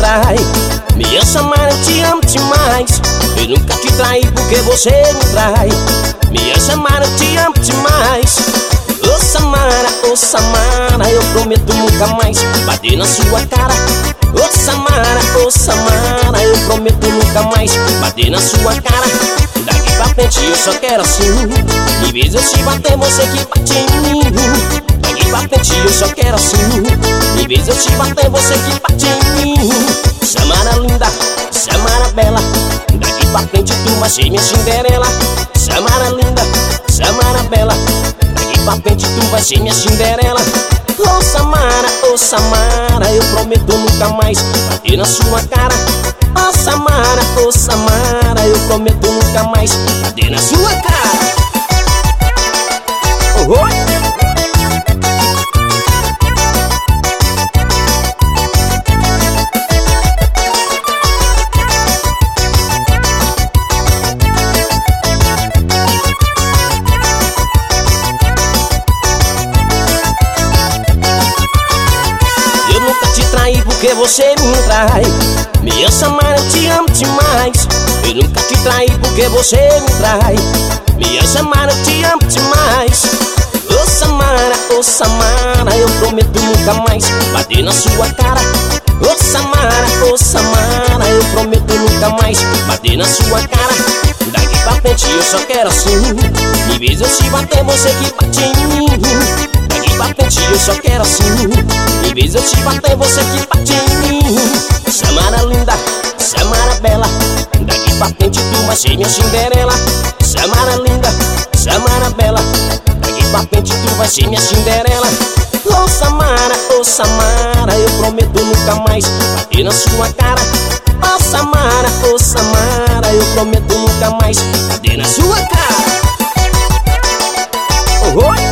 trai. Me ama, Samara, eu te amo demais. Eu nunca te traí porque você me trai. Me ama, Samara, eu te amo demais. Ô Samara, eu prometo nunca mais bater na sua cara. Ô Samara, eu prometo nunca mais bater na sua cara. Daqui pra frente eu só quero assim. Em vez de eu te bater, você que bate em mim. Daqui pra frente eu só quero assim. Em vez de eu te bater, você que bate em mim. Samara linda, Samara bela, daqui pra frente tu vai ser minha Cinderela. Samara linda, Samara bela, daqui pra frente tu vai ser minha Cinderela. Ô Samara, eu prometo nunca mais bater na sua cara. Ô Samara, eu prometo nunca mais bater na sua cara. Oh, porque você me trai. Me ama, Samara, eu te amo demais. Eu nunca te traí porque você me trai. Me ama, Samara, eu te amo demais. Ô Samara, eu prometo nunca mais bater na sua cara. Ô Samara, eu prometo nunca mais bater na sua cara. Daqui pra frente eu só quero assim. Em vez de eu te bater, você que bate em mim. Daqui pra frente eu só quero assim. Em vez de eu te bater, você que bate em mim. Samara linda, Samara bela, daqui pra frente tu vai ser minha Cinderela. Samara linda, Samara bela, daqui pra frente tu vai ser minha Cinderela. Ô Samara, eu prometo nunca mais bater na sua cara. Ô Samara, eu prometo nunca mais bater na sua cara. Oh, oh.